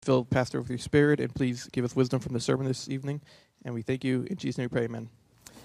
Fill Pastor with your spirit, and please give us wisdom from the sermon this evening. And we thank you. In Jesus' name we pray, amen.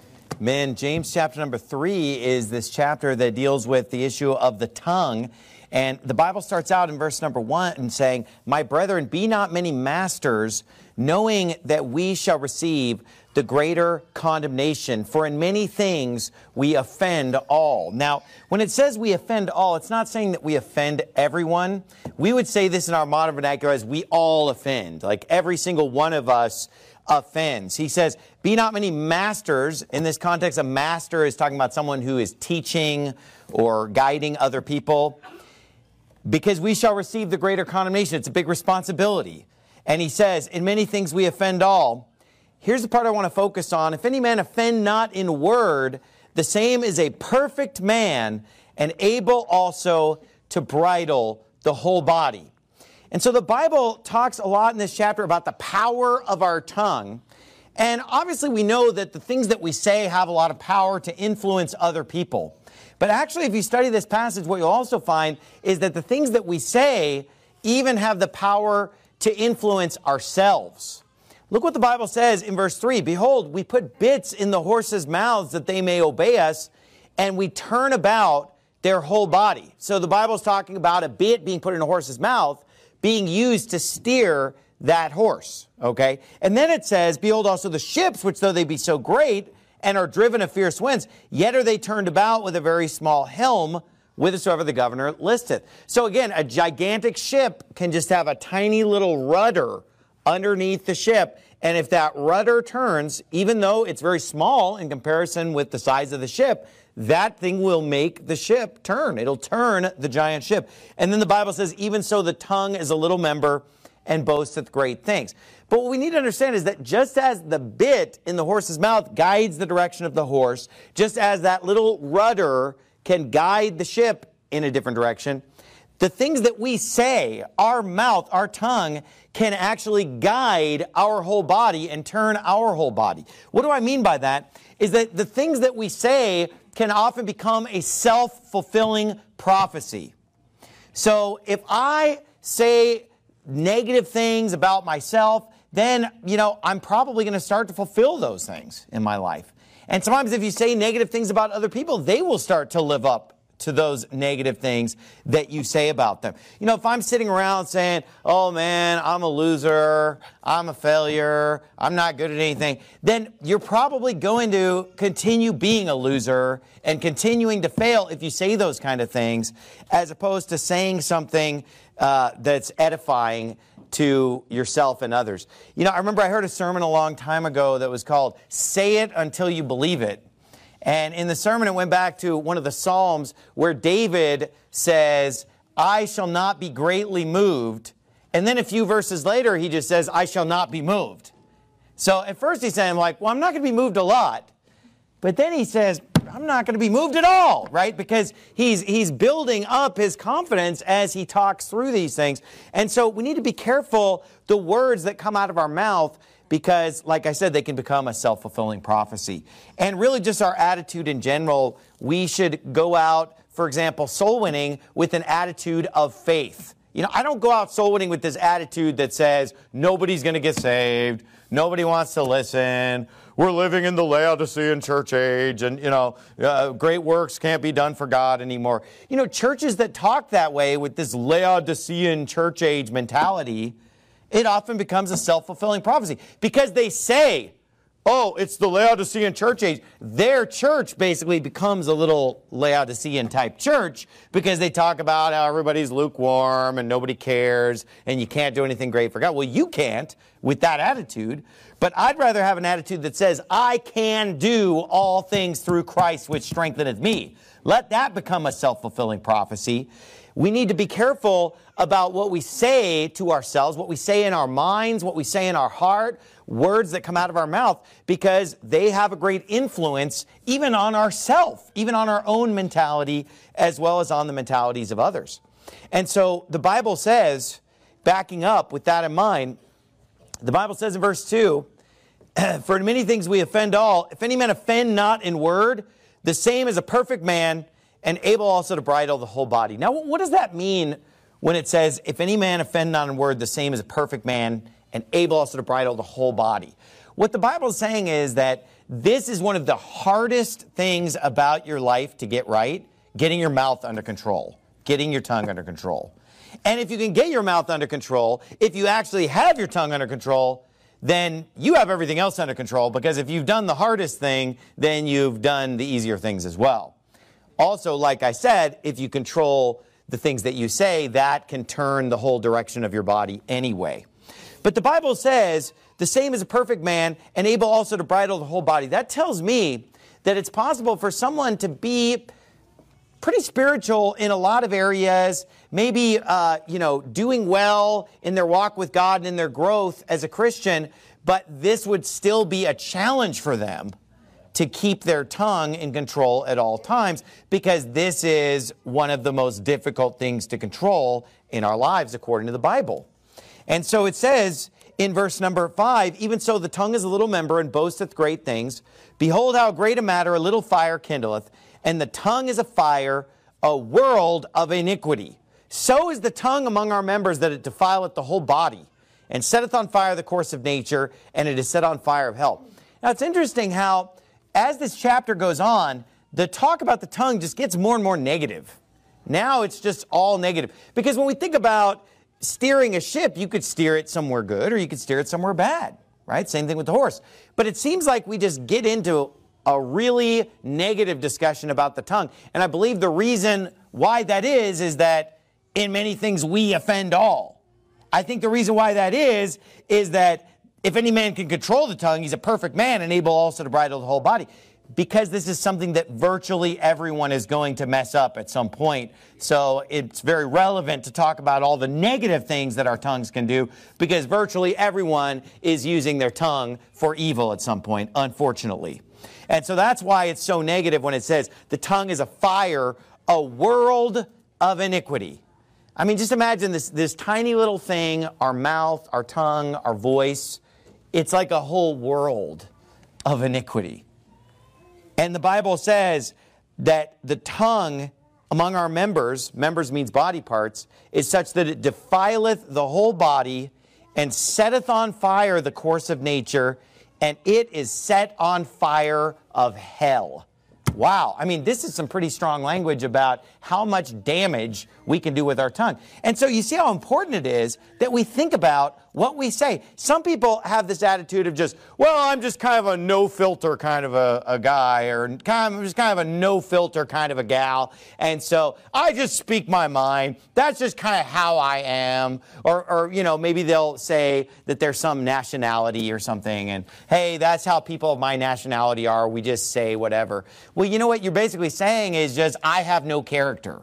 Man, James chapter number 3 is this chapter that deals with the issue of the tongue. And the Bible starts out in verse number 1 saying, "My brethren, be not many masters, knowing that we shall receive the greater condemnation. For in many things we offend all." Now, when it says we offend all, it's not saying that we offend everyone. We would say this in our modern vernacular as we all offend. Like every single one of us offends. He says, be not many masters. In this context, a master is talking about someone who is teaching or guiding other people. Because we shall receive the greater condemnation. It's a big responsibility. And he says, in many things we offend all. Here's the part I want to focus on. If any man offend not in word, the same is a perfect man, and able also to bridle the whole body. And so the Bible talks a lot in this chapter about the power of our tongue. And obviously we know that the things that we say have a lot of power to influence other people. But actually, if you study this passage, what you'll also find is that the things that we say even have the power to influence ourselves. Look what the Bible says in verse 3. "Behold, we put bits in the horses' mouths that they may obey us, and we turn about their whole body." So the Bible's talking about a bit being put in a horse's mouth, being used to steer that horse, okay? And then it says, "Behold also the ships, which though they be so great, and are driven of fierce winds, yet are they turned about with a very small helm, whithersoever the governor listeth." So again, a gigantic ship can just have a tiny little rudder underneath the ship. And if that rudder turns, even though it's very small in comparison with the size of the ship, that thing will make the ship turn. It'll turn the giant ship. And then the Bible says, even so the tongue is a little member and boasteth great things. But what we need to understand is that just as the bit in the horse's mouth guides the direction of the horse, just as that little rudder can guide the ship in a different direction, the things that we say, our mouth, our tongue, can actually guide our whole body and turn our whole body. What do I mean by that? Is that the things that we say can often become a self-fulfilling prophecy. So if I say negative things about myself, then, I'm probably going to start to fulfill those things in my life. And sometimes if you say negative things about other people, they will start to live up to those negative things that you say about them. If I'm sitting around saying, "Oh man, I'm a loser, I'm a failure, I'm not good at anything," then you're probably going to continue being a loser and continuing to fail if you say those kind of things, as opposed to saying something that's edifying to yourself and others. I remember I heard a sermon a long time ago that was called "Say It Until You Believe It." And in the sermon, it went back to one of the Psalms where David says, "I shall not be greatly moved." And then a few verses later, he just says, "I shall not be moved." So at first he's saying, well, I'm not going to be moved a lot. But then he says, I'm not going to be moved at all, right? Because he's building up his confidence as he talks through these things. And so we need to be careful the words that come out of our mouth, because, like I said, they can become a self-fulfilling prophecy. And really just our attitude in general, we should go out, for example, soul winning with an attitude of faith. I don't go out soul winning with this attitude that says, nobody's going to get saved, nobody wants to listen, we're living in the Laodicean church age, and, great works can't be done for God anymore. Churches that talk that way with this Laodicean church age mentality, it often becomes a self-fulfilling prophecy because they say, oh, it's the Laodicean church age. Their church basically becomes a little Laodicean type church because they talk about how everybody's lukewarm and nobody cares and you can't do anything great for God. Well, you can't with that attitude, but I'd rather have an attitude that says, I can do all things through Christ which strengtheneth me. Let that become a self-fulfilling prophecy. We need to be careful about what we say to ourselves, what we say in our minds, what we say in our heart, words that come out of our mouth, because they have a great influence even on ourself, even on our own mentality, as well as on the mentalities of others. And so the Bible says, backing up with that in mind, the Bible says in verse 2, "For in many things we offend all. If any man offend not in word, the same is a perfect man, and able also to bridle the whole body." Now, what does that mean when it says, if any man offend not in word, the same is a perfect man and able also to bridle the whole body. What the Bible is saying is that this is one of the hardest things about your life to get right, getting your mouth under control, getting your tongue under control. And if you can get your mouth under control, if you actually have your tongue under control, then you have everything else under control, because if you've done the hardest thing, then you've done the easier things as well. Also, like I said, if you control the things that you say, that can turn the whole direction of your body anyway. But the Bible says, the same as a perfect man and able also to bridle the whole body. That tells me that it's possible for someone to be pretty spiritual in a lot of areas, maybe, doing well in their walk with God and in their growth as a Christian, but this would still be a challenge for them to keep their tongue in control at all times, because this is one of the most difficult things to control in our lives according to the Bible. And so it says in verse number 5, even so the tongue is a little member and boasteth great things. Behold how great a matter a little fire kindleth, and the tongue is a fire, a world of iniquity. So is the tongue among our members, that it defileth the whole body, and setteth on fire the course of nature, and it is set on fire of hell. Now it's interesting how, as this chapter goes on, the talk about the tongue just gets more and more negative. Now it's just all negative. Because when we think about steering a ship, you could steer it somewhere good or you could steer it somewhere bad, right? Same thing with the horse. But it seems like we just get into a really negative discussion about the tongue. And I believe the reason why that is that in many things we offend all. I think the reason why that is that if any man can control the tongue, he's a perfect man and able also to bridle the whole body. Because this is something that virtually everyone is going to mess up at some point. So it's very relevant to talk about all the negative things that our tongues can do, because virtually everyone is using their tongue for evil at some point, unfortunately. And so that's why it's so negative when it says the tongue is a fire, a world of iniquity. I mean, just imagine this tiny little thing, our mouth, our tongue, our voice. It's like a whole world of iniquity. And the Bible says that the tongue among our members means body parts, is such that it defileth the whole body and setteth on fire the course of nature, and it is set on fire of hell. Wow. I mean, this is some pretty strong language about how much damage we can do with our tongue. And so you see how important it is that we think about what we say. Some people have this attitude of just, well, I'm just kind of a no-filter kind of a guy, or I'm just kind of a no-filter kind of a gal. And so I just speak my mind. That's just kind of how I am. Or maybe they'll say that there's some nationality or something. And, hey, that's how people of my nationality are. We just say whatever. Well, you know what you're basically saying is just, I have no character.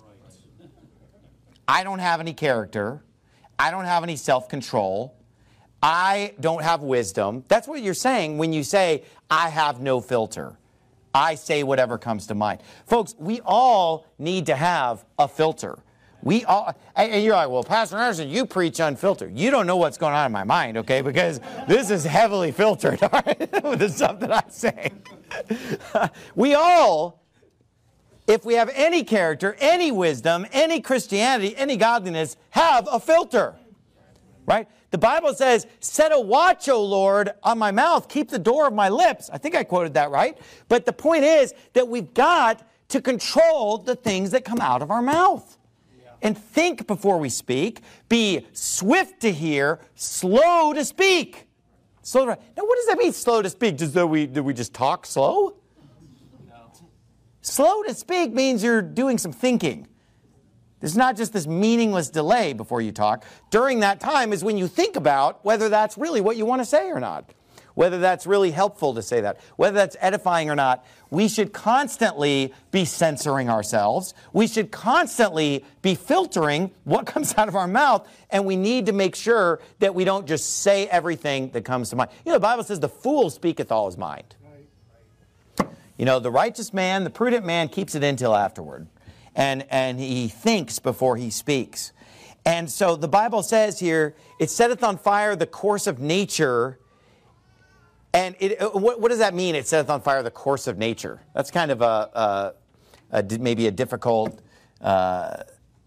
I don't have any character. I don't have any self-control. I don't have wisdom. That's what you're saying when you say, I have no filter. I say whatever comes to mind. Folks, we all need to have a filter. We all, and you're like, well, Pastor Anderson, you preach unfiltered. You don't know what's going on in my mind, okay? Because this is heavily filtered, all right, with the stuff that I say. We all, if we have any character, any wisdom, any Christianity, any godliness, have a filter, right? The Bible says, set a watch, O Lord, on my mouth. Keep the door of my lips. I think I quoted that right. But the point is that we've got to control the things that come out of our mouth. And think before we speak. Be swift to hear, slow to speak. Slow to, now, what does that mean, slow to speak? Did we just talk slow? No. Slow to speak means you're doing some thinking. There's not just this meaningless delay before you talk. During that time is when you think about whether that's really what you want to say or not. Whether that's really helpful to say that, whether that's edifying or not. We should constantly be censoring ourselves. We should constantly be filtering what comes out of our mouth, and we need to make sure that we don't just say everything that comes to mind. You know, the Bible says the fool speaketh all his mind. You know, the righteous man, the prudent man keeps it in till afterward, and he thinks before he speaks. And so the Bible says here, it setteth on fire the course of nature. And what does that mean? It setteth on fire the course of nature. That's kind of maybe a difficult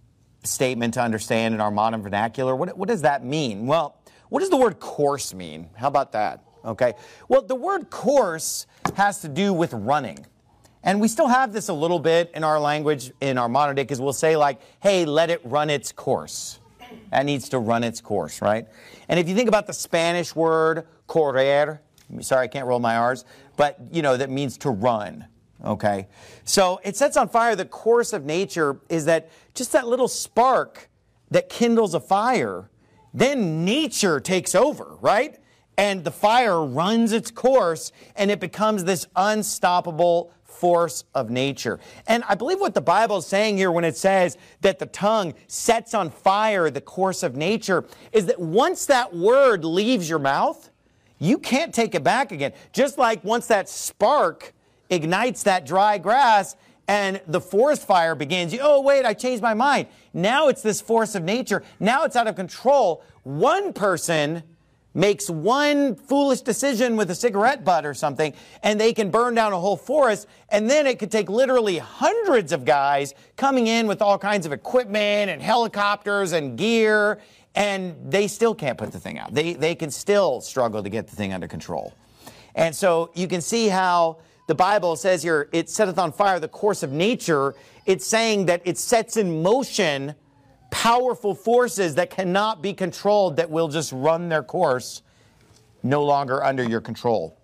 statement to understand in our modern vernacular. What does that mean? Well, what does the word course mean? How about that? Okay. Well, the word course has to do with running. And we still have this a little bit in our language in our modern day because we'll say like, hey, let it run its course. That needs to run its course, right? And if you think about the Spanish word correr, sorry, I can't roll my R's, but, you know, that means to run, okay? So it sets on fire the course of nature is that just that little spark that kindles a fire, then nature takes over, right? And the fire runs its course, and it becomes this unstoppable force of nature. And I believe what the Bible is saying here when it says that the tongue sets on fire the course of nature is that once that word leaves your mouth, you can't take it back again. Just like once that spark ignites that dry grass and the forest fire begins, oh, wait, I changed my mind. Now it's this force of nature. Now it's out of control. One person makes one foolish decision with a cigarette butt or something, and they can burn down a whole forest, and then it could take literally hundreds of guys coming in with all kinds of equipment and helicopters and gear, and they still can't put the thing out. They can still struggle to get the thing under control. And so you can see how the Bible says here, it setteth on fire the course of nature. It's saying that it sets in motion powerful forces that cannot be controlled, that will just run their course, no longer under your control.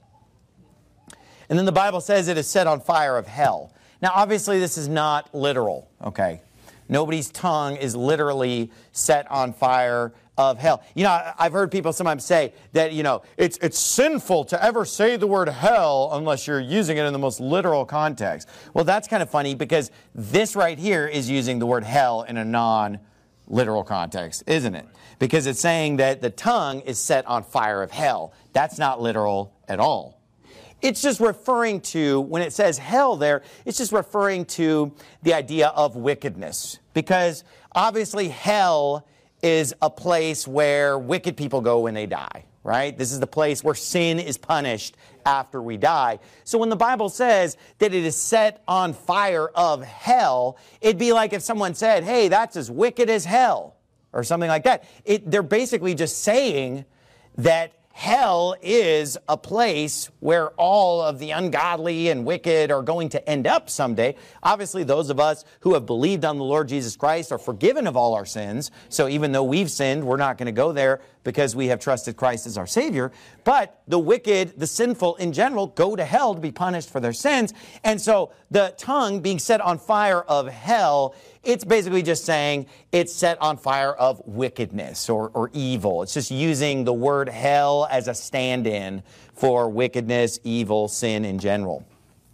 And then the Bible says it is set on fire of hell. Now, obviously, this is not literal, okay? Nobody's tongue is literally set on fire of hell. You know, I've heard people sometimes say that, you know, it's sinful to ever say the word hell unless you're using it in the most literal context. Well, that's kind of funny because this right here is using the word hell in a non-literal context, isn't it? Because it's saying that the tongue is set on fire of hell. That's not literal at all. It's just referring to, when it says hell there, it's just referring to the idea of wickedness. Because obviously hell is a place where wicked people go when they die, right? This is the place where sin is punished after we die. So when the Bible says that it is set on fire of hell, it'd be like if someone said, hey, that's as wicked as hell, or something like that. They're basically just saying that hell is a place where all of the ungodly and wicked are going to end up someday. Obviously, those of us who have believed on the Lord Jesus Christ are forgiven of all our sins. So even though we've sinned, we're not going to go there because we have trusted Christ as our Savior. But the wicked, the sinful in general, go to hell to be punished for their sins. And so the tongue being set on fire of hell, it's basically just saying it's set on fire of wickedness or evil. It's just using the word hell as a stand-in for wickedness, evil, sin in general.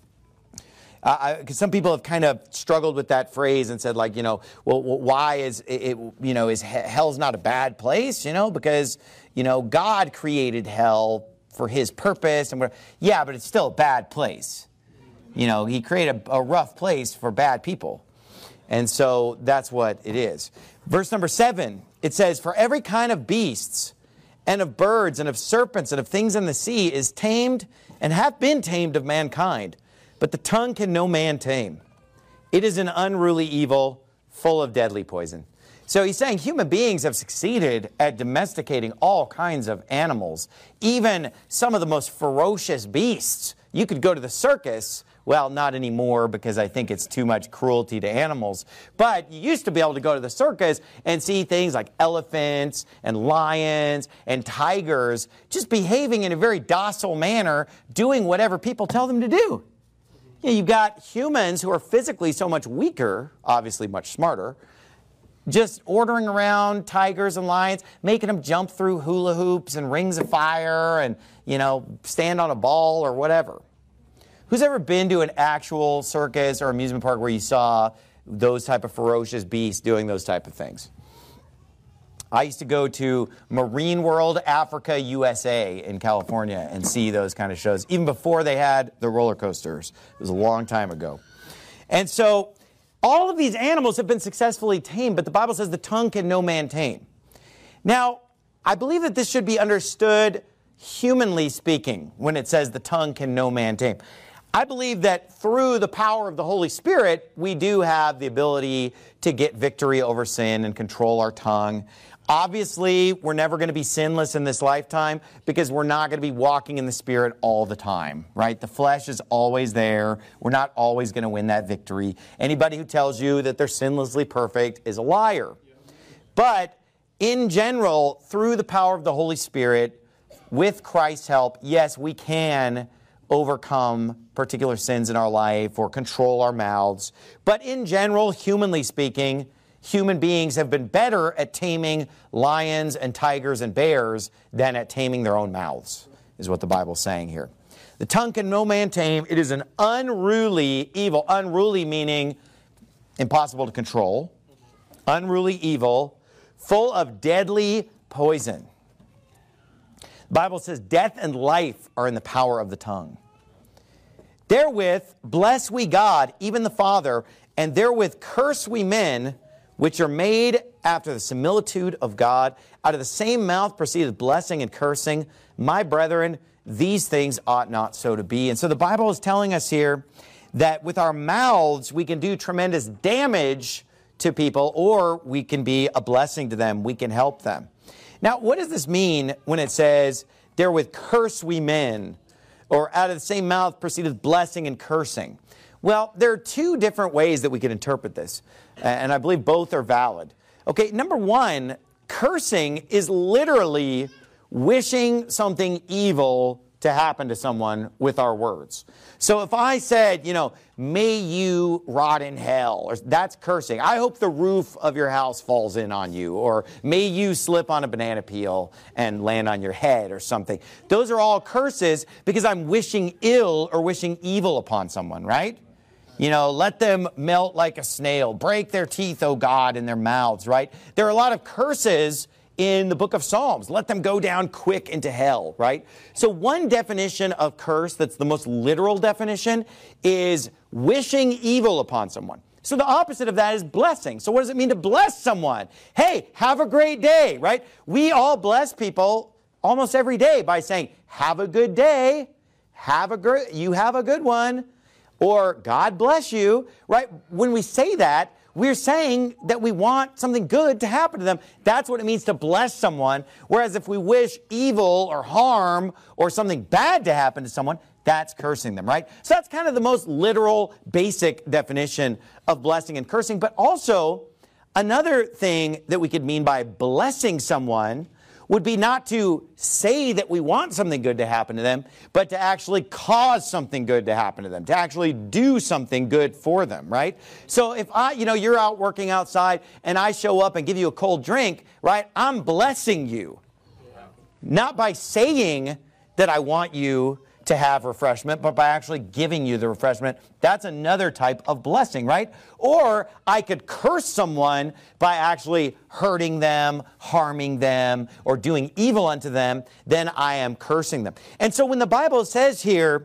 Because some people have kind of struggled with that phrase and said, like, you know, well, why is it, you know, is hell's not a bad place, you know, because, you know, God created hell for his purpose. And yeah, but it's still a bad place. You know, he created a rough place for bad people. And so that's what it is. Verse number 7, it says, for every kind of beasts and of birds and of serpents and of things in the sea is tamed and have been tamed of mankind. But the tongue can no man tame. It is an unruly evil, full of deadly poison. So he's saying human beings have succeeded at domesticating all kinds of animals, even some of the most ferocious beasts. You could go to the circus. Well, not anymore because I think it's too much cruelty to animals. But you used to be able to go to the circus and see things like elephants and lions and tigers just behaving in a very docile manner, doing whatever people tell them to do. You know, you've got humans who are physically so much weaker, obviously much smarter, just ordering around tigers and lions, making them jump through hula hoops and rings of fire and, you know, stand on a ball or whatever. Who's ever been to an actual circus or amusement park where you saw those type of ferocious beasts doing those type of things? I used to go to Marine World Africa USA in California and see those kind of shows, even before they had the roller coasters. It was a long time ago. And so all of these animals have been successfully tamed, but the Bible says the tongue can no man tame. Now, I believe that this should be understood humanly speaking when it says the tongue can no man tame. I believe that through the power of the Holy Spirit, we do have the ability to get victory over sin and control our tongue. Obviously, we're never going to be sinless in this lifetime because we're not going to be walking in the Spirit all the time, right? The flesh is always there. We're not always going to win that victory. Anybody who tells you that they're sinlessly perfect is a liar. But in general, through the power of the Holy Spirit, with Christ's help, yes, we can overcome particular sins in our life or control our mouths. But in general, humanly speaking, human beings have been better at taming lions and tigers and bears than at taming their own mouths, is what the Bible's saying here. The tongue can no man tame. It is an unruly evil. Unruly meaning impossible to control. Unruly evil, full of deadly poison. The Bible says death and life are in the power of the tongue. Therewith bless we God, even the Father, and therewith curse we men, which are made after the similitude of God. Out of the same mouth proceedeth blessing and cursing. My brethren, these things ought not so to be. And so the Bible is telling us here that with our mouths we can do tremendous damage to people, or we can be a blessing to them. We can help them. Now, what does this mean when it says, therewith curse we men, or out of the same mouth proceedeth blessing and cursing? Well, there are two different ways that we can interpret this, and I believe both are valid. Okay, number one, cursing is literally wishing something evil to happen to someone with our words. So if I said, may you rot in hell, or that's cursing. I hope the roof of your house falls in on you, or may you slip on a banana peel and land on your head or something. Those are all curses because I'm wishing ill or wishing evil upon someone, right? Let them melt like a snail. Break their teeth, O God, in their mouths, right? There are a lot of curses in the book of Psalms. Let them go down quick into hell, right? So one definition of curse that's the most literal definition is wishing evil upon someone. So the opposite of that is blessing. So what does it mean to bless someone? Hey, have a great day, right? We all bless people almost every day by saying, have a good day, you have a good one, or God bless you, right? When we say that, we're saying that we want something good to happen to them. That's what it means to bless someone. Whereas if we wish evil or harm or something bad to happen to someone, that's cursing them, right? So that's kind of the most literal, basic definition of blessing and cursing. But also, another thing that we could mean by blessing someone would be not to say that we want something good to happen to them, but to actually cause something good to happen to them, to actually do something good for them, right? So if you're out working outside and I show up and give you a cold drink, right? I'm blessing you. Not by saying that I want you to have refreshment, but by actually giving you the refreshment. That's another type of blessing, right? Or I could curse someone by actually hurting them, harming them, or doing evil unto them. Then I am cursing them. And so when the Bible says here,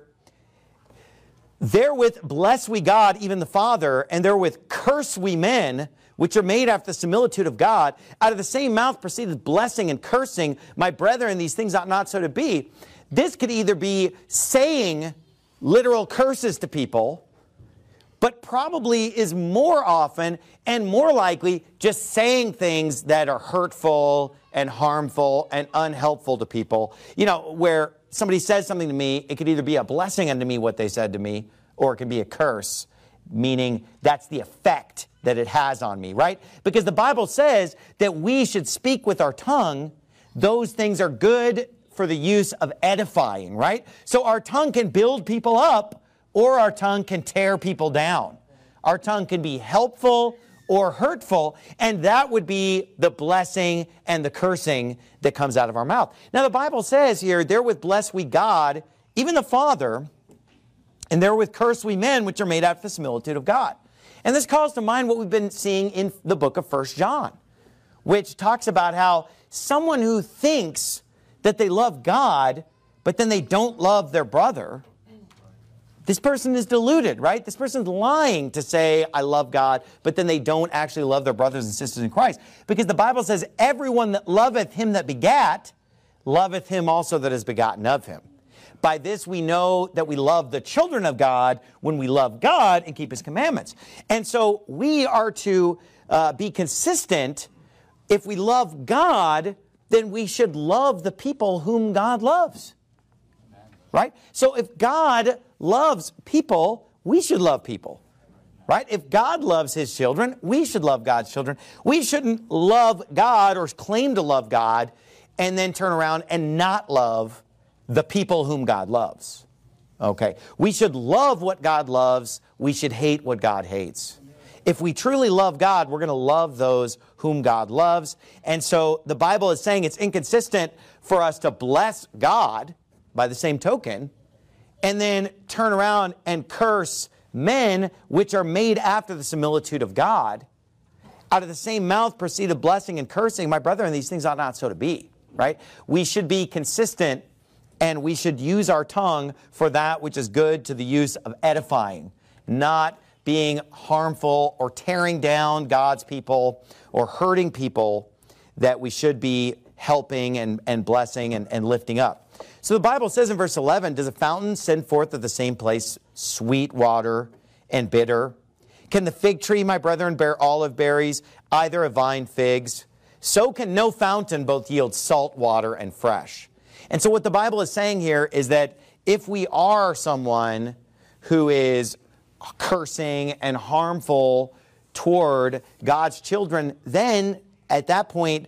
therewith bless we God, even the Father, and therewith curse we men, which are made after the similitude of God, out of the same mouth proceedeth blessing and cursing. My brethren, these things ought not so to be. This could either be saying literal curses to people, but probably is more often and more likely just saying things that are hurtful and harmful and unhelpful to people. Where somebody says something to me, it could either be a blessing unto me what they said to me, or it can be a curse, meaning that's the effect that it has on me, right? Because the Bible says that we should speak with our tongue. Those things are good for the use of edifying, right? So our tongue can build people up, or our tongue can tear people down. Our tongue can be helpful or hurtful, and that would be the blessing and the cursing that comes out of our mouth. Now the Bible says here, therewith bless we God, even the Father, and therewith curse we men, which are made after the similitude of God. And this calls to mind what we've been seeing in the book of 1 John, which talks about how someone who thinks that they love God, but then they don't love their brother, this person is deluded, right? This person's lying to say, I love God, but then they don't actually love their brothers and sisters in Christ. Because the Bible says, everyone that loveth him that begat, loveth him also that is begotten of him. By this we know that we love the children of God when we love God and keep his commandments. And so we are to be consistent. If we love God, then we should love the people whom God loves. Right? So if God loves people, we should love people. Right? If God loves his children, we should love God's children. We shouldn't love God or claim to love God and then turn around and not love the people whom God loves. Okay? We should love what God loves. We should hate what God hates. If we truly love God, we're going to love those whom God loves. And so the Bible is saying it's inconsistent for us to bless God by the same token and then turn around and curse men which are made after the similitude of God. Out of the same mouth proceeded blessing and cursing. My brethren, these things ought not so to be, right? We should be consistent, and we should use our tongue for that which is good to the use of edifying, not being harmful or tearing down God's people or hurting people that we should be helping and blessing and lifting up. So the Bible says in verse 11, does a fountain send forth at the same place sweet water and bitter? Can the fig tree, my brethren, bear olive berries, either a vine figs? So can no fountain both yield salt water and fresh. And so what the Bible is saying here is that if we are someone who is cursing and harmful toward God's children, then at that point,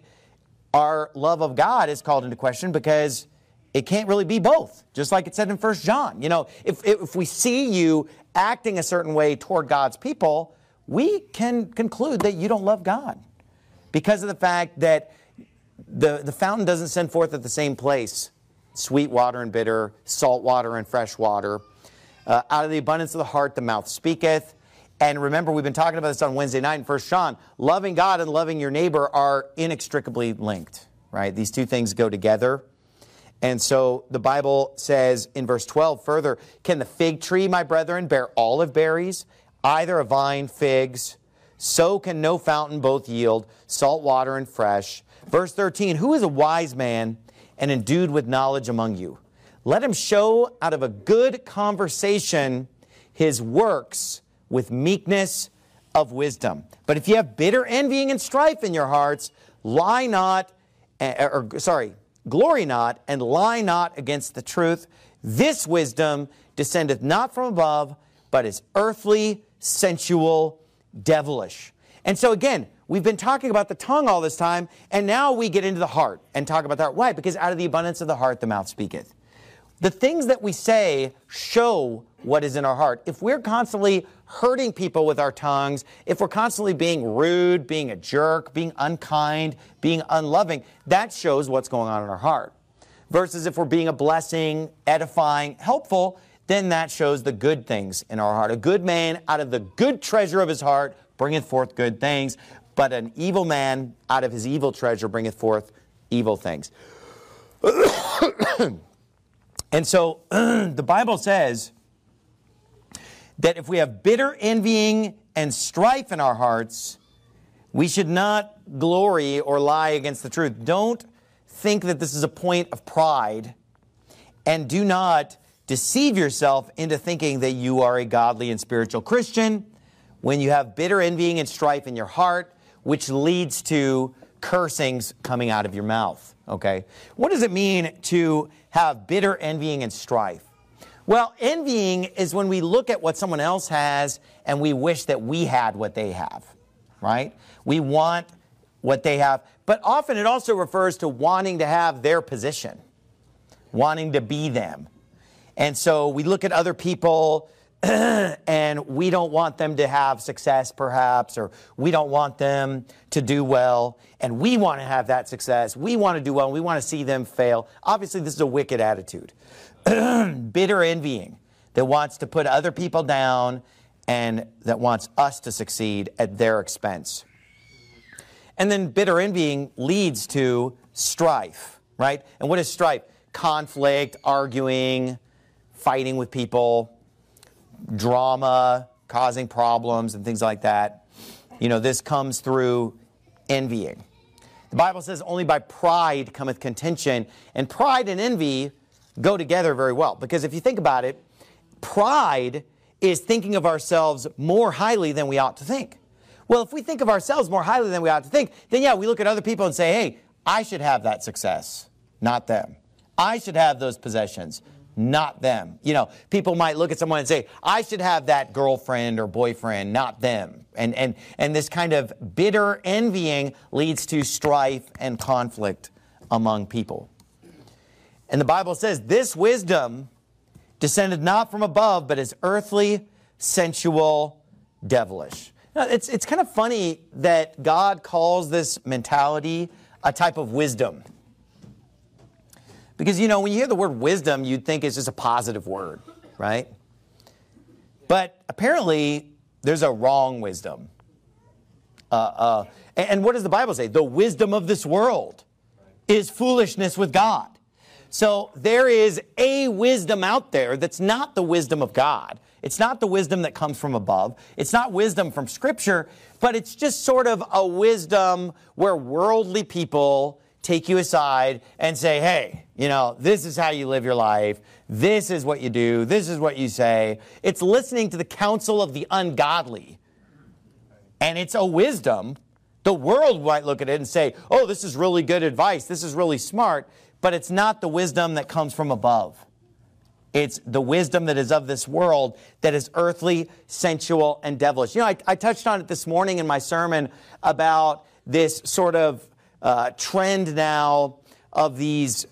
our love of God is called into question, because it can't really be both, just like it said in 1 John. You know, if we see you acting a certain way toward God's people, we can conclude that you don't love God, because of the fact that the fountain doesn't send forth at the same place sweet water and bitter, salt water and fresh water. Out of the abundance of the heart, the mouth speaketh. And remember, we've been talking about this on Wednesday night in 1 John. Loving God and loving your neighbor are inextricably linked, right? These two things go together. And so the Bible says in verse 12 further, can the fig tree, my brethren, bear olive berries, either a vine figs? So can no fountain both yield salt water and fresh. Verse 13, who is a wise man and endued with knowledge among you? Let him show out of a good conversation his works with meekness of wisdom. But if you have bitter envying and strife in your hearts, glory not and lie not against the truth. This wisdom descendeth not from above, but is earthly, sensual, devilish. And so again, we've been talking about the tongue all this time, and now we get into the heart and talk about that. Why? Because out of the abundance of the heart, the mouth speaketh. The things that we say show what is in our heart. If we're constantly hurting people with our tongues, if we're constantly being rude, being a jerk, being unkind, being unloving, that shows what's going on in our heart. Versus if we're being a blessing, edifying, helpful, then that shows the good things in our heart. A good man out of the good treasure of his heart bringeth forth good things, but an evil man out of his evil treasure bringeth forth evil things. And so the Bible says that if we have bitter envying and strife in our hearts, we should not glory or lie against the truth. Don't think that this is a point of pride, and do not deceive yourself into thinking that you are a godly and spiritual Christian when you have bitter envying and strife in your heart, which leads to cursings coming out of your mouth. Okay? What does it mean to have bitter envying and strife? Well, envying is when we look at what someone else has and we wish that we had what they have, right? We want what they have. But often it also refers to wanting to have their position, wanting to be them. And so we look at other people and we don't want them to have success, perhaps, or we don't want them to do well, and we want to have that success. We want to do well, and we want to see them fail. Obviously, this is a wicked attitude. Bitter envying that wants to put other people down and that wants us to succeed at their expense. And then bitter envying leads to strife, right? And what is strife? Conflict, arguing, fighting with people, drama, causing problems and things like that. You know, this comes through envying. The Bible says only by pride cometh contention, and pride and envy go together very well. Because if you think about it, pride is thinking of ourselves more highly than we ought to think. Well, if we think of ourselves more highly than we ought to think, then yeah, we look at other people and say, hey, I should have that success, not them. I should have those possessions, not them. You know, people might look at someone and say, I should have that girlfriend or boyfriend, not them. And this kind of bitter envying leads to strife and conflict among people. And the Bible says, this wisdom descended not from above, but is earthly, sensual, devilish. Now, it's kind of funny that God calls this mentality a type of wisdom. Because, you know, when you hear the word wisdom, you'd think it's just a positive word, right? But apparently, there's a wrong wisdom. And what does the Bible say? The wisdom of this world is foolishness with God. So there is a wisdom out there that's not the wisdom of God. It's not the wisdom that comes from above. It's not wisdom from Scripture, but it's just sort of a wisdom where worldly people take you aside and say, hey, you know, this is how you live your life. This is what you do. This is what you say. It's listening to the counsel of the ungodly. And it's a wisdom. The world might look at it and say, oh, this is really good advice. This is really smart. But it's not the wisdom that comes from above. It's the wisdom that is of this world that is earthly, sensual, and devilish. You know, I touched on it this morning in my sermon about this sort of trend now of these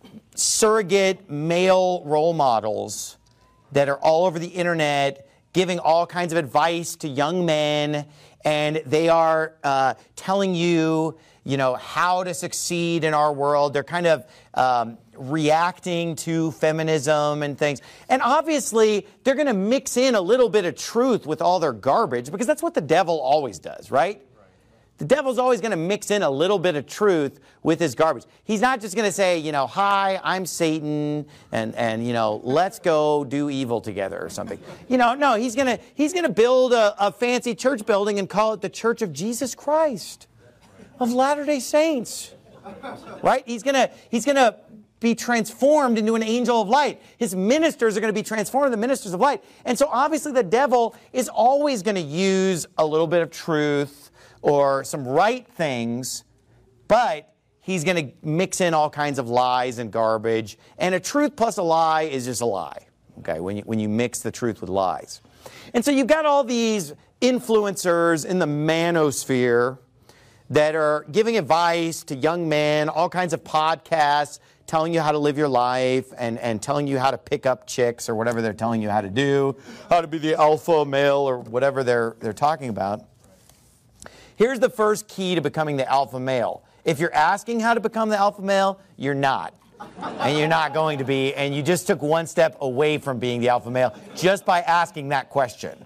surrogate male role models that are all over the internet giving all kinds of advice to young men, and they are telling you, you know, how to succeed in our world. They're kind of reacting to feminism and things. And obviously, they're going to mix in a little bit of truth with all their garbage, because that's what the devil always does, right? The devil's always going to mix in a little bit of truth with his garbage. He's not just going to say, you know, hi, I'm Satan, and you know, let's go do evil together or something. You know, no, he's going to build a fancy church building and call it the Church of Jesus Christ of Latter-day Saints, right? He's going to be transformed into an angel of light. His ministers are going to be transformed into ministers of light. And so obviously the devil is always going to use a little bit of truth or some right things, but he's going to mix in all kinds of lies and garbage. And a truth plus a lie is just a lie, okay, when you mix the truth with lies. And so you've got all these influencers in the manosphere that are giving advice to young men, all kinds of podcasts, telling you how to live your life and telling you how to pick up chicks or whatever they're telling you how to do, how to be the alpha male or whatever they're talking about. Here's the first key to becoming the alpha male. If you're asking how to become the alpha male, you're not. And you're not going to be, and you just took one step away from being the alpha male just by asking that question.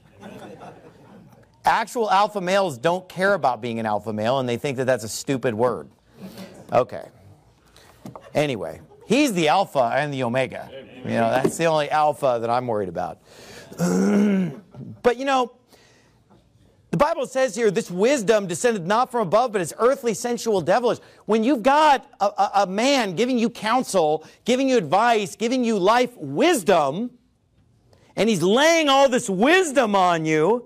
Actual alpha males don't care about being an alpha male, and they think that that's a stupid word. Okay. Anyway, he's the alpha and the omega. You know, that's the only alpha that I'm worried about. But, you know, the Bible says here, this wisdom descended not from above, but is earthly, sensual, devilish. When you've got a man giving you counsel, giving you advice, giving you life wisdom, and he's laying all this wisdom on you,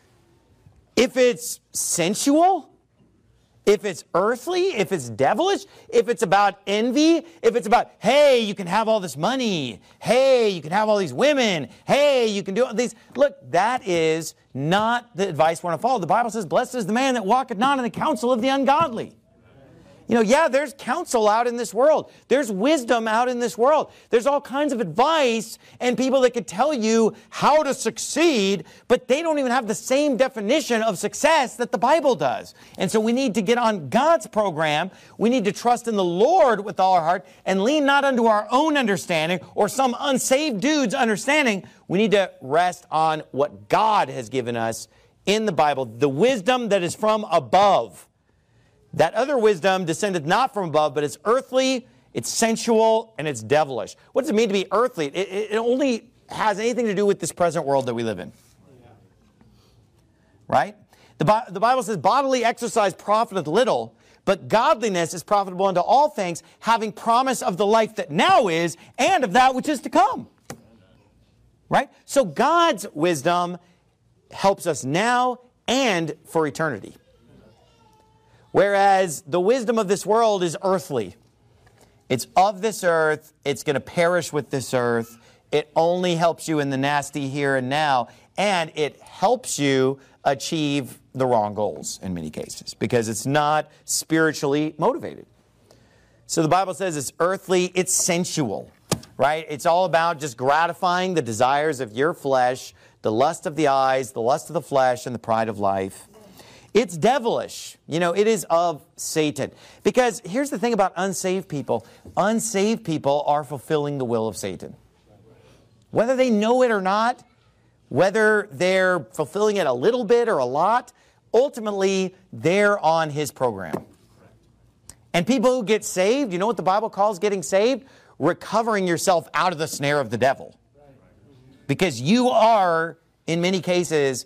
if it's sensual, if it's earthly, if it's devilish, if it's about envy, if it's about, hey, you can have all this money, hey, you can have all these women, hey, you can do all these. Look, that is not the advice we want to follow. The Bible says, blessed is the man that walketh not in the counsel of the ungodly. You know, yeah, there's counsel out in this world. There's wisdom out in this world. There's all kinds of advice and people that could tell you how to succeed, but they don't even have the same definition of success that the Bible does. And so we need to get on God's program. We need to trust in the Lord with all our heart and lean not unto our own understanding or some unsaved dude's understanding. We need to rest on what God has given us in the Bible, the wisdom that is from above. That other wisdom descended not from above, but it's earthly, it's sensual, and it's devilish. What does it mean to be earthly? It only has anything to do with this present world that we live in. Right? The Bible says, bodily exercise profiteth little, But godliness is profitable unto all things, having promise of the life that now is and of that which is to come. Right? So God's wisdom helps us now and for eternity. Whereas the wisdom of this world is earthly. It's of this earth. It's going to perish with this earth. It only helps you in the nasty here and now. And it helps you achieve the wrong goals in many cases because it's not spiritually motivated. So the Bible says it's earthly, it's sensual, right? It's all about just gratifying the desires of your flesh, the lust of the eyes, the lust of the flesh, and the pride of life. It's devilish. You know, it is of Satan. Because here's the thing about unsaved people. Unsaved people are fulfilling the will of Satan. Whether they know it or not, whether they're fulfilling it a little bit or a lot, ultimately, they're on his program. And people who get saved, you know what the Bible calls getting saved? Recovering yourself out of the snare of the devil. Because you are, in many cases,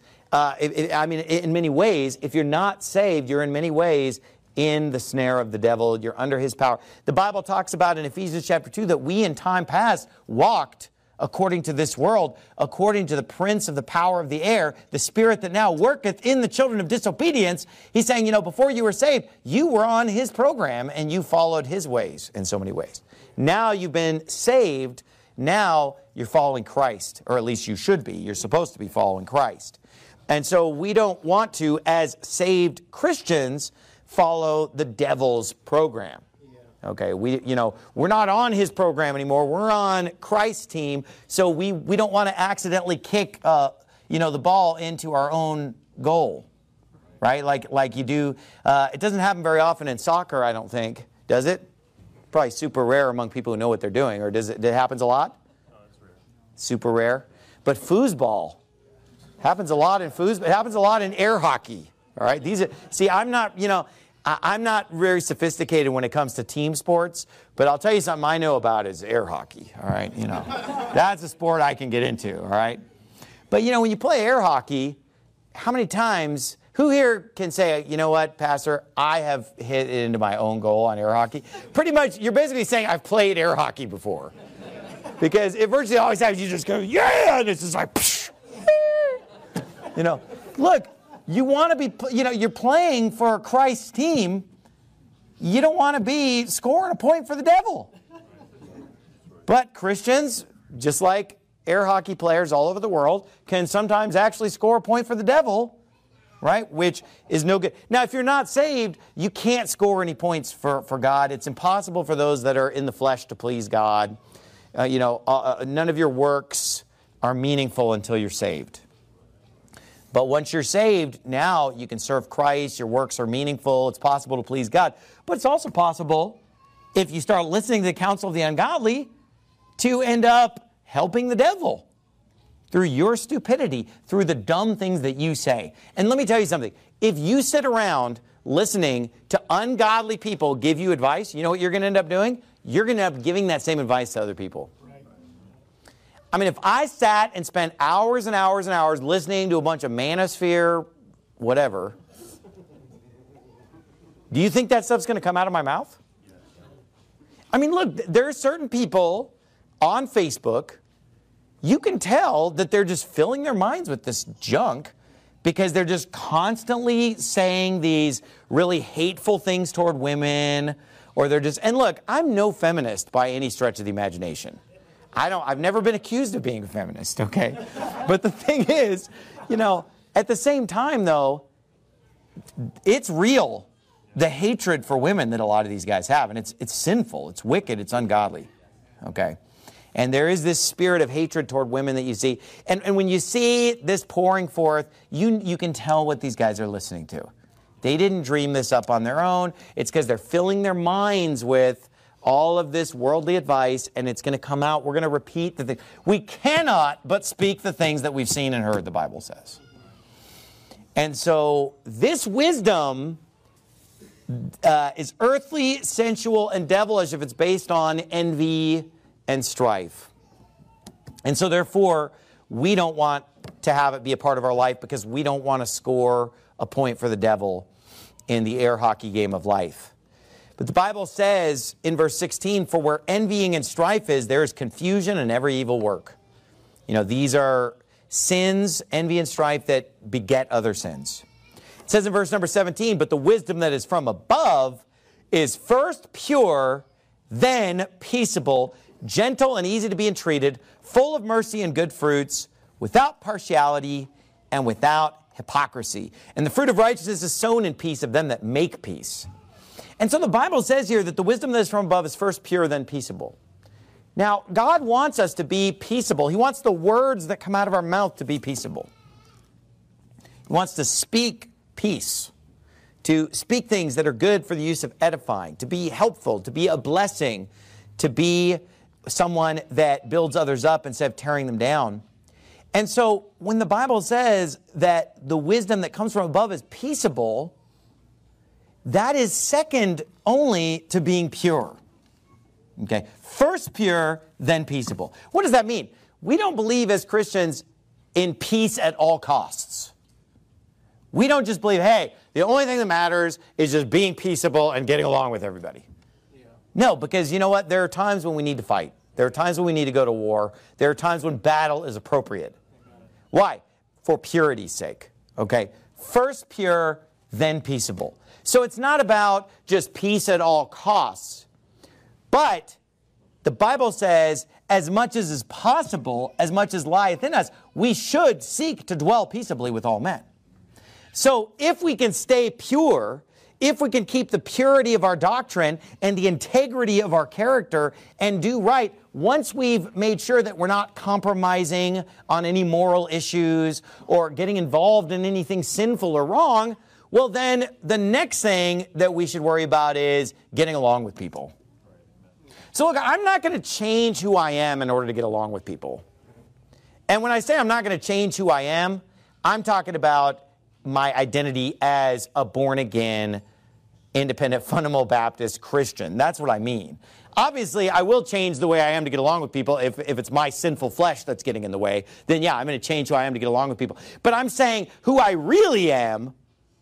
in many ways, if you're not saved, you're in many ways in the snare of the devil. You're under his power. The Bible talks about in Ephesians chapter 2 that we in time past walked according to this world, according to the prince of the power of the air, the spirit that now worketh in the children of disobedience. He's saying, you know, before you were saved, you were on his program and you followed his ways in so many ways. Now you've been saved. Now you're following Christ, or at least you should be. You're supposed to be following Christ. And so we don't want to, as saved Christians, follow the devil's program. Okay, we're not on his program anymore. We're on Christ's team, so we don't want to accidentally kick, the ball into our own goal, right? Like you do. It doesn't happen very often in soccer, I don't think, does it? Probably super rare among people who know what they're doing, or does it? It happens a lot. No, it's rare. Super rare, but foosball happens a lot in foosball. It happens a lot in air hockey. All right, I'm not very sophisticated when it comes to team sports, but I'll tell you something I know about is air hockey, all right? That's a sport I can get into, all right? But, when you play air hockey, how many times, who here can say, you know what, Pastor, I have hit it into my own goal on air hockey? Pretty much, you're basically saying I've played air hockey before. Because it virtually always happens, you just go, yeah, and it's just like, psh, look. You want to be, you're playing for Christ's team. You don't want to be scoring a point for the devil. But Christians, just like air hockey players all over the world, can sometimes actually score a point for the devil, right? Which is no good. Now, if you're not saved, you can't score any points for God. It's impossible for those that are in the flesh to please God. None of your works are meaningful until you're saved. But once you're saved, now you can serve Christ, your works are meaningful, it's possible to please God. But it's also possible, if you start listening to the counsel of the ungodly, to end up helping the devil through your stupidity, through the dumb things that you say. And let me tell you something. If you sit around listening to ungodly people give you advice, you know what you're going to end up doing? You're going to end up giving that same advice to other people. I mean, if I sat and spent hours and hours and hours listening to a bunch of manosphere, whatever, do you think that stuff's going to come out of my mouth? I mean, look, there are certain people on Facebook, you can tell that they're just filling their minds with this junk because they're just constantly saying these really hateful things toward women, or they're just, and look, I'm no feminist by any stretch of the imagination. I've never been accused of being a feminist, okay? But the thing is, at the same time, though, it's real, the hatred for women that a lot of these guys have. And it's sinful, it's wicked, it's ungodly, okay? And there is this spirit of hatred toward women that you see. And when you see this pouring forth, you can tell what these guys are listening to. They didn't dream this up on their own. It's because they're filling their minds with all of this worldly advice, and it's going to come out. We're going to repeat the thing. We cannot but speak the things that we've seen and heard, the Bible says. And so this wisdom is earthly, sensual, and devilish if it's based on envy and strife. And so therefore, we don't want to have it be a part of our life because we don't want to score a point for the devil in the air hockey game of life. But the Bible says in verse 16, for where envying and strife is, there is confusion and every evil work. You know, these are sins, envy and strife that beget other sins. It says in verse number 17, but the wisdom that is from above is first pure, then peaceable, gentle and easy to be entreated, full of mercy and good fruits, without partiality and without hypocrisy. And the fruit of righteousness is sown in peace of them that make peace. And so the Bible says here that the wisdom that is from above is first pure, then peaceable. Now, God wants us to be peaceable. He wants the words that come out of our mouth to be peaceable. He wants to speak peace, to speak things that are good for the use of edifying, to be helpful, to be a blessing, to be someone that builds others up instead of tearing them down. And so when the Bible says that the wisdom that comes from above is peaceable, that is second only to being pure. Okay, first pure, then peaceable. What does that mean? We don't believe as Christians in peace at all costs. We don't just believe, hey, the only thing that matters is just being peaceable and getting along with everybody. Yeah. No, because you know what? There are times when we need to fight. There are times when we need to go to war. There are times when battle is appropriate. Why? For purity's sake. Okay? First pure, then peaceable. So it's not about just peace at all costs. But the Bible says, as much as is possible, as much as lieth in us, we should seek to dwell peaceably with all men. So if we can stay pure, if we can keep the purity of our doctrine and the integrity of our character and do right, once we've made sure that we're not compromising on any moral issues or getting involved in anything sinful or wrong, well then the next thing that we should worry about is getting along with people. So look, I'm not going to change who I am in order to get along with people. And when I say I'm not going to change who I am, I'm talking about my identity as a born-again, independent, fundamental Baptist Christian. That's what I mean. Obviously, I will change the way I am to get along with people. If it's my sinful flesh that's getting in the way, then yeah, I'm going to change who I am to get along with people. But I'm saying who I really am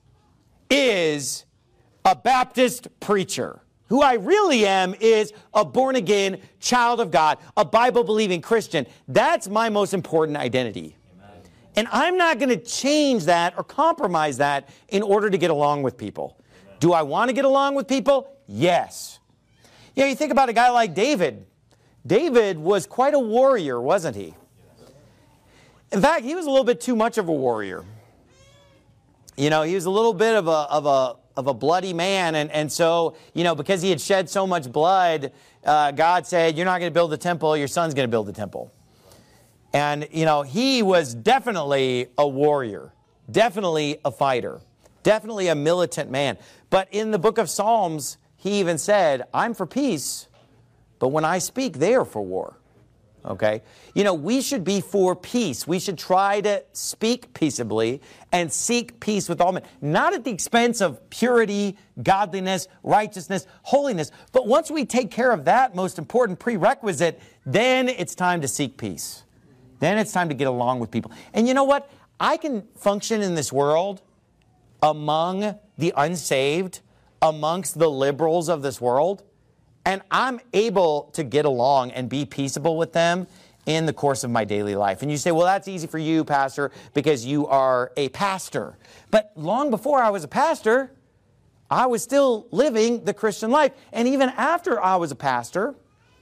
is a Baptist preacher. Who I really am is a born-again child of God, a Bible-believing Christian. That's my most important identity. Amen. And I'm not going to change that or compromise that in order to get along with people. Amen. Do I want to get along with people? Yes. You know, you think about a guy like David. David was quite a warrior, wasn't he? In fact, he was a little bit too much of a warrior. You know, he was a little bit of a bloody man. And so, you know, because he had shed so much blood, God said, you're not going to build the temple, your son's going to build the temple. And, you know, he was definitely a warrior, definitely a fighter, definitely a militant man. But in the book of Psalms, he even said, I'm for peace, but when I speak, they are for war. Okay? You know, we should be for peace. We should try to speak peaceably and seek peace with all men. Not at the expense of purity, godliness, righteousness, holiness. But once we take care of that most important prerequisite, then it's time to seek peace. Then it's time to get along with people. And you know what? I can function in this world among the unsaved, amongst the liberals of this world, and I'm able to get along and be peaceable with them in the course of my daily life. And you say, well, that's easy for you, Pastor, because you are a pastor. But long before I was a pastor, I was still living the Christian life. And even after I was a pastor,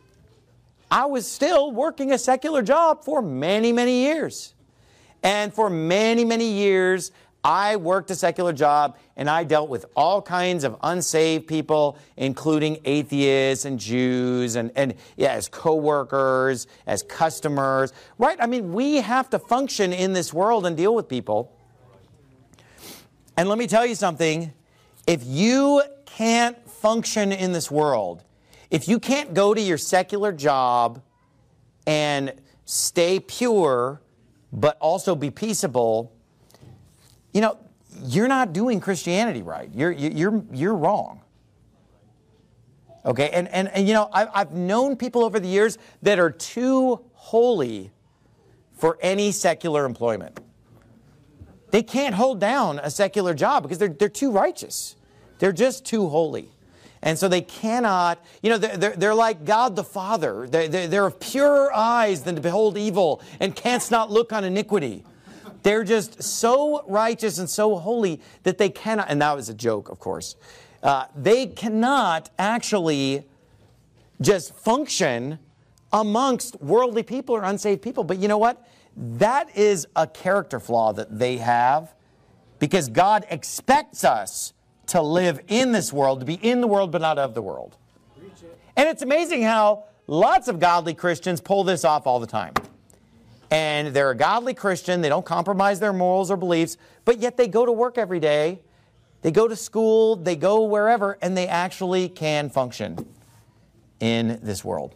I was still working a secular job for many, many years. And for many, many years, I worked a secular job, and I dealt with all kinds of unsaved people, including atheists and Jews, and as co-workers, as customers, right? I mean, we have to function in this world and deal with people. And let me tell you something. If you can't function in this world, if you can't go to your secular job and stay pure, but also be peaceable, you know, you're not doing Christianity right. You're wrong. Okay, and you know, I've known people over the years that are too holy for any secular employment. They can't hold down a secular job because they're too righteous. They're just too holy. And so they cannot, they're like God the Father. They're of purer eyes than to behold evil and canst not look on iniquity. They're just so righteous and so holy that they cannot, and that was a joke, of course. They cannot actually just function amongst worldly people or unsaved people. But you know what? That is a character flaw that they have, because God expects us to live in this world, to be in the world but not of the world. And it's amazing how lots of godly Christians pull this off all the time. And they're a godly Christian, they don't compromise their morals or beliefs, but yet they go to work every day, they go to school, they go wherever, and they actually can function in this world.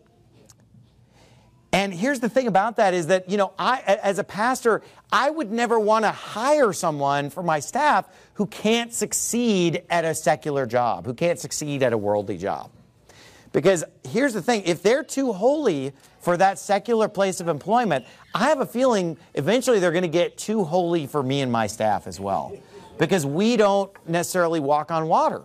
And here's the thing about that is that, I, as a pastor, I would never want to hire someone for my staff who can't succeed at a secular job, who can't succeed at a worldly job. Because here's the thing, if they're too holy for that secular place of employment, I have a feeling eventually they're going to get too holy for me and my staff as well. Because we don't necessarily walk on water.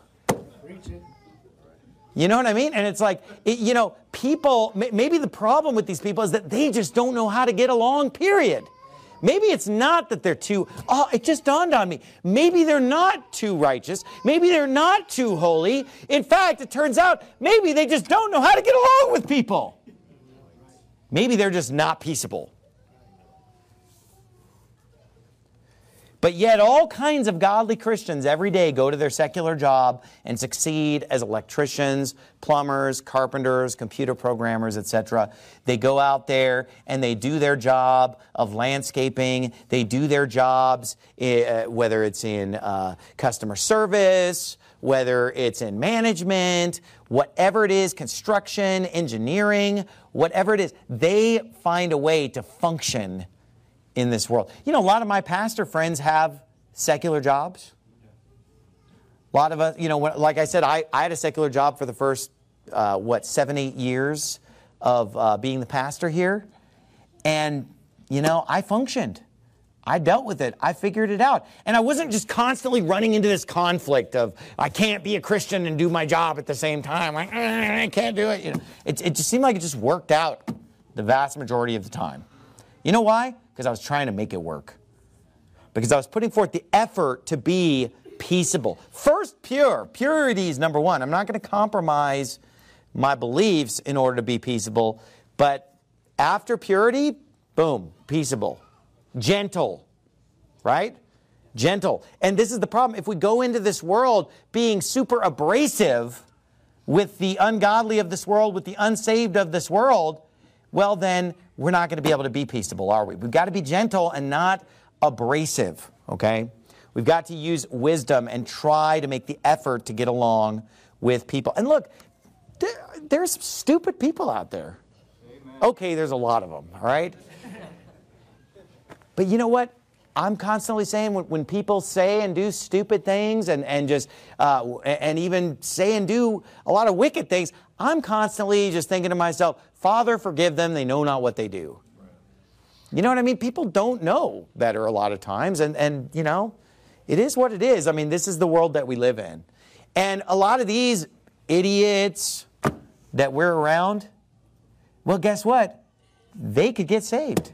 You know what I mean? And it's like, people, maybe the problem with these people is that they just don't know how to get along, period. Maybe it's not that they're it just dawned on me. Maybe they're not too righteous. Maybe they're not too holy. In fact, it turns out maybe they just don't know how to get along with people. Maybe they're just not peaceable. But yet all kinds of godly Christians every day go to their secular job and succeed as electricians, plumbers, carpenters, computer programmers, etc. They go out there and they do their job of landscaping. They do their jobs, whether it's in customer service, whether it's in management, whatever it is, construction, engineering, whatever it is. They find a way to function in this world. A lot of my pastor friends have secular jobs. A lot of us, like I said, I had a secular job for the first, 7-8 years of being the pastor here. And, I functioned. I dealt with it. I figured it out. And I wasn't just constantly running into this conflict of, I can't be a Christian and do my job at the same time. I can't do it. It just seemed like it just worked out the vast majority of the time. You know why? Because I was trying to make it work. Because I was putting forth the effort to be peaceable. First, pure. Purity is number one. I'm not going to compromise my beliefs in order to be peaceable. But after purity, boom, peaceable. Gentle, right? Gentle. And this is the problem. If we go into this world being super abrasive with the ungodly of this world, with the unsaved of this world, well then, we're not going to be able to be peaceable, are we? We've got to be gentle and not abrasive, okay? We've got to use wisdom and try to make the effort to get along with people. And look, there's stupid people out there. Amen. Okay, there's a lot of them, all right? But you know what? I'm constantly saying when people say and do stupid things and even say and do a lot of wicked things, I'm constantly just thinking to myself, Father, forgive them, they know not what they do. Right. You know what I mean? People don't know better a lot of times, and it is what it is. I mean, this is the world that we live in. And a lot of these idiots that we're around, well, guess what? They could get saved.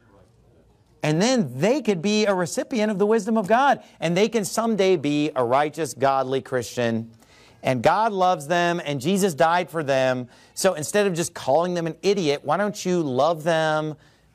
And then they could be a recipient of the wisdom of God. And they can someday be a righteous, godly Christian. And God loves them, and Jesus died for them. So instead of just calling them an idiot, why don't you love them?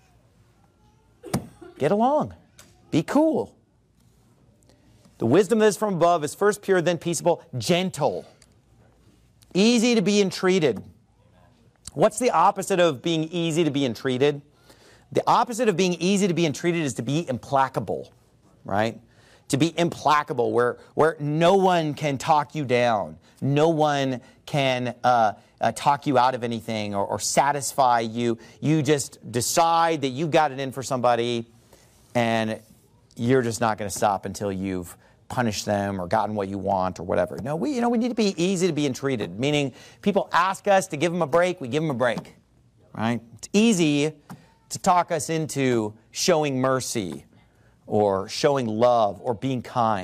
Get along. Be cool. The wisdom that is from above is first pure, then peaceable, gentle. Easy to be entreated. What's the opposite of being easy to be entreated? The opposite of being easy to be entreated is to be implacable, right? To be implacable, where no one can talk you down. No one can talk you out of anything or satisfy you. You just decide that you've got it in for somebody, and you're just not going to stop until you've punished them or gotten what you want or whatever. No, we need to be easy to be entreated, meaning people ask us to give them a break, we give them a break, right? It's easy to talk us into showing mercy or showing love or being kind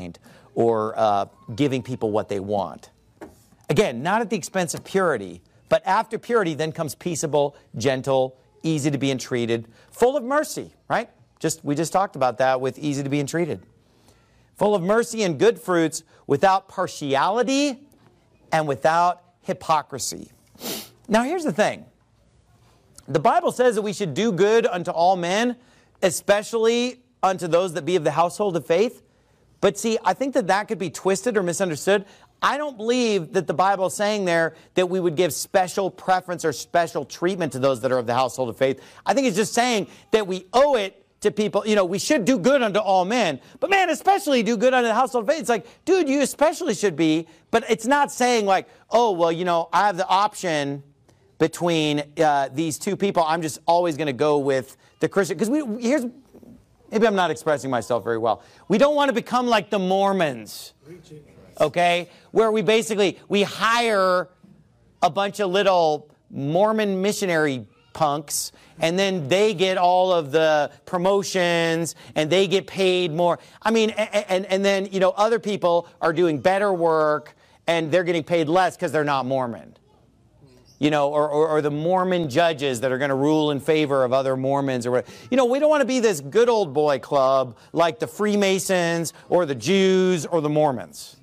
giving people what they want. Again, not at the expense of purity, but after purity then comes peaceable, gentle, easy to be entreated, full of mercy, right? We just talked about that with easy to be entreated. Full of mercy and good fruits, without partiality and without hypocrisy. Now here's the thing. The Bible says that we should do good unto all men, especially unto those that be of the household of faith. But see, I think that could be twisted or misunderstood. I don't believe that the Bible is saying there that we would give special preference or special treatment to those that are of the household of faith. I think it's just saying that we owe it to people. We should do good unto all men. But man, especially do good unto the household of faith. It's like, dude, you especially should be. But it's not saying like, oh, well, I have the option between these two people. I'm just always going to go with the Christian. Because maybe I'm not expressing myself very well. We don't want to become like the Mormons. Okay, where we hire a bunch of little Mormon missionary punks, and then they get all of the promotions, and they get paid more. I mean, and then, other people are doing better work, and they're getting paid less because they're not Mormon. Or the Mormon judges that are going to rule in favor of other Mormons. Or we don't want to be this good old boy club like the Freemasons or the Jews or the Mormons.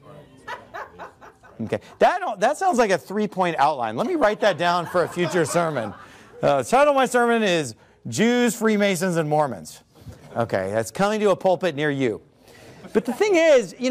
Okay, that sounds like a 3-point outline. Let me write that down for a future sermon. The title of my sermon is Jews, Freemasons, and Mormons. Okay, that's coming to a pulpit near you. But the thing is, I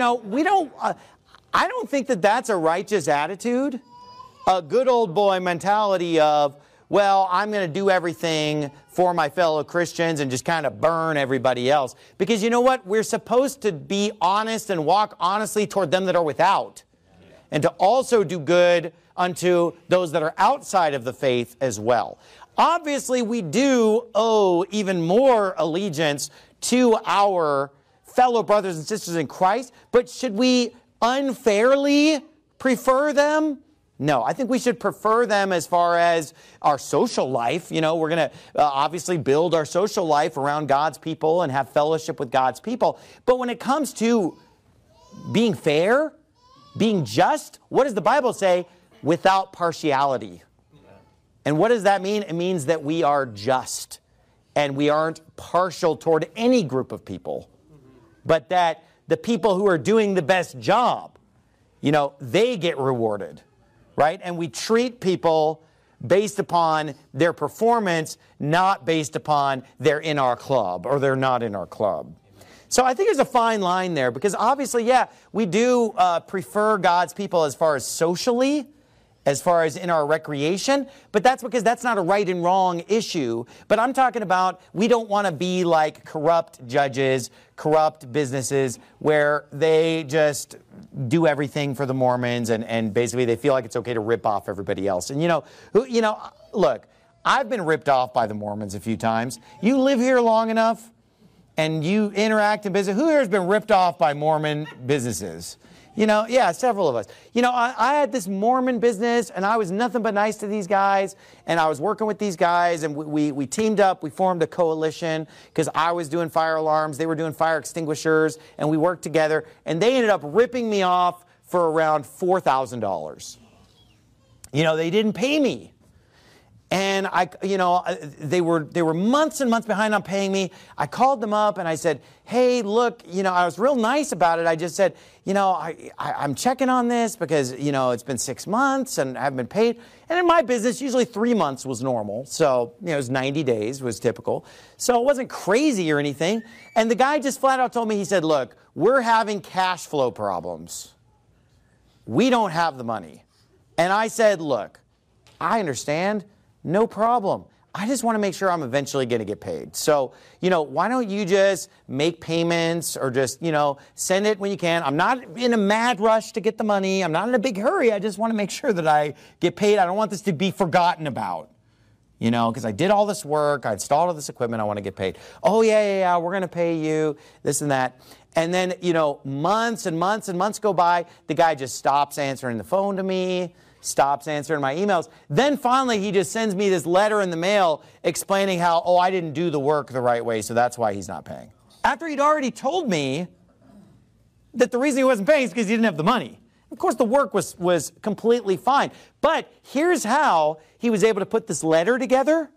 don't think that that's a righteous attitude. A good old boy mentality of, well, I'm going to do everything for my fellow Christians and just kind of burn everybody else. Because you know what? We're supposed to be honest and walk honestly toward them that are without. And to also do good unto those that are outside of the faith as well. Obviously, we do owe even more allegiance to our fellow brothers and sisters in Christ, but should we unfairly prefer them? No, I think we should prefer them as far as our social life. We're going to obviously build our social life around God's people and have fellowship with God's people. But when it comes to being fair, being just, what does the Bible say? Without partiality. And what does that mean? It means that we are just and we aren't partial toward any group of people, but that the people who are doing the best job, they get rewarded, right? And we treat people based upon their performance, not based upon they're in our club or they're not in our club. So I think there's a fine line there because obviously, we do prefer God's people as far as socially, as far as in our recreation, but that's because that's not a right and wrong issue. But I'm talking about we don't want to be like corrupt judges, corrupt businesses where they just do everything for the Mormons and basically they feel like it's okay to rip off everybody else. And look, I've been ripped off by the Mormons a few times. You live here long enough, and you interact in business. Who here has been ripped off by Mormon businesses? Several of us. I had this Mormon business, and I was nothing but nice to these guys, and I was working with these guys, and we teamed up. We formed a coalition because I was doing fire alarms. They were doing fire extinguishers, and we worked together, and they ended up ripping me off for around $4,000. They didn't pay me. And they were months and months behind on paying me. I called them up and I said, hey, look, I was real nice about it. I just said, I'm checking on this because, it's been 6 months and I haven't been paid. And in my business, usually 3 months was normal. So, it was 90 days was typical. So it wasn't crazy or anything. And the guy just flat out told me, he said, look, we're having cash flow problems. We don't have the money. And I said, look, I understand. No problem. I just want to make sure I'm eventually going to get paid. So, why don't you just make payments or just, send it when you can. I'm not in a mad rush to get the money. I'm not in a big hurry. I just want to make sure that I get paid. I don't want this to be forgotten about, because I did all this work. I installed all this equipment. I want to get paid. Oh, yeah. We're going to pay you this and that. And then, months and months and months go by. The guy just stops answering the phone to me. Stops answering my emails. Then finally, he just sends me this letter in the mail explaining how, I didn't do the work the right way, so that's why he's not paying. After he'd already told me that the reason he wasn't paying is because he didn't have the money. Of course, the work was completely fine. But here's how he was able to put this letter together,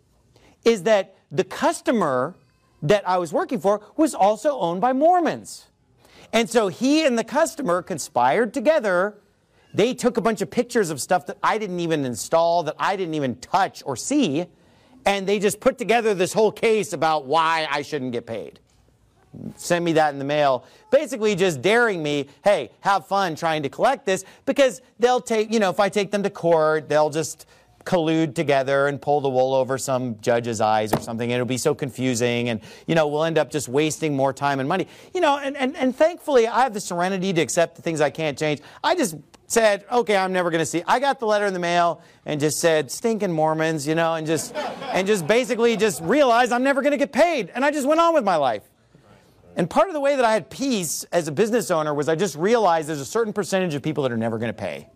is that the customer that I was working for was also owned by Mormons. And so he and the customer conspired together. They took a bunch of pictures of stuff that I didn't even install, that I didn't even touch or see, and they just put together this whole case about why I shouldn't get paid. Send me that in the mail, basically just daring me, hey, have fun trying to collect this, because they'll take, if I take them to court, they'll just collude together and pull the wool over some judge's eyes or something. It'll be so confusing, and, we'll end up just wasting more time and money. And thankfully, I have the serenity to accept the things I can't change. I just said, okay, I'm never going to see. I got the letter in the mail and just said, stinking Mormons, and just basically just realized I'm never going to get paid. And I just went on with my life. And part of the way that I had peace as a business owner was I just realized there's a certain percentage of people that are never going to pay.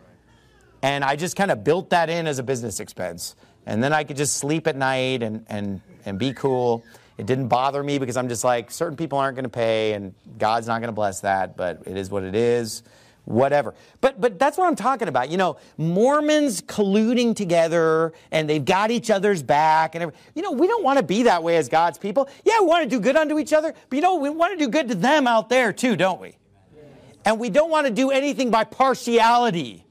And I just kind of built that in as a business expense. And then I could just sleep at night and be cool. It didn't bother me because I'm just like, certain people aren't going to pay and God's not going to bless that, but it is what it is. Whatever. But that's what I'm talking about. Mormons colluding together and they've got each other's back. And we don't want to be that way as God's people. Yeah, we want to do good unto each other, but we want to do good to them out there too, don't we? And we don't want to do anything by partiality.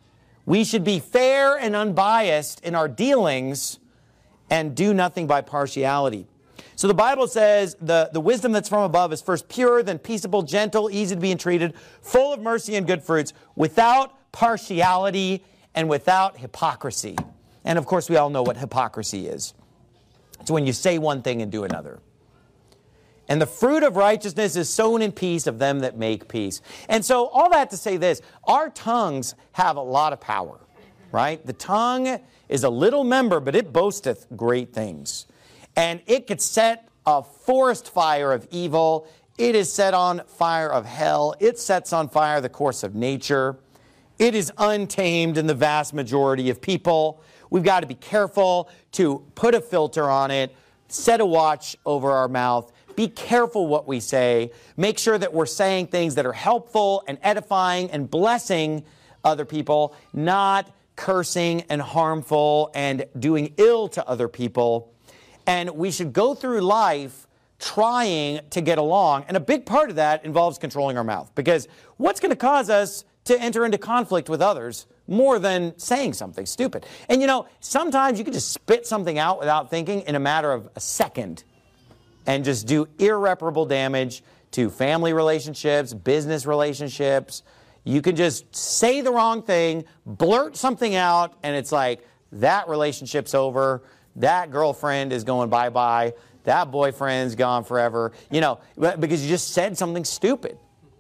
We should be fair and unbiased in our dealings and do nothing by partiality. So the Bible says the wisdom that's from above is first pure, then peaceable, gentle, easy to be entreated, full of mercy and good fruits, without partiality and without hypocrisy. And of course, we all know what hypocrisy is. It's when you say one thing and do another. And the fruit of righteousness is sown in peace of them that make peace. And so all that to say this, our tongues have a lot of power, right? The tongue is a little member, but it boasteth great things. And it could set a forest fire of evil. It is set on fire of hell. It sets on fire the course of nature. It is untamed in the vast majority of people. We've got to be careful to put a filter on it, set a watch over our mouth, be careful what we say, make sure that we're saying things that are helpful and edifying and blessing other people, not cursing and harmful and doing ill to other people. And we should go through life trying to get along. And a big part of that involves controlling our mouth. Because what's going to cause us to enter into conflict with others more than saying something stupid? And sometimes you can just spit something out without thinking in a matter of a second and just do irreparable damage to family relationships, business relationships. You can just say the wrong thing, blurt something out, and it's like, that relationship's over. That girlfriend is going bye-bye. That boyfriend's gone forever. Because you just said something stupid.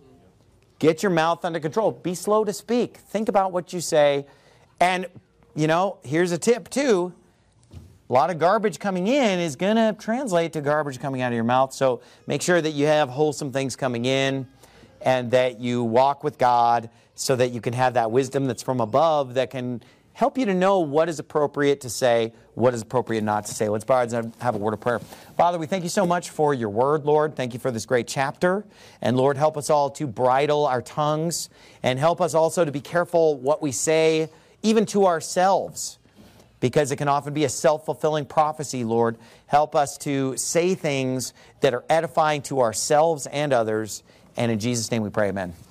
Get your mouth under control. Be slow to speak. Think about what you say. And, here's a tip too. A lot of garbage coming in is going to translate to garbage coming out of your mouth. So make sure that you have wholesome things coming in and that you walk with God so that you can have that wisdom that's from above that can help you to know what is appropriate to say, what is appropriate not to say. Let's bow our heads and have a word of prayer. Father, we thank you so much for your word, Lord. Thank you for this great chapter. And Lord, help us all to bridle our tongues and help us also to be careful what we say, even to ourselves, because it can often be a self-fulfilling prophecy, Lord. Help us to say things that are edifying to ourselves and others. And in Jesus' name we pray, amen.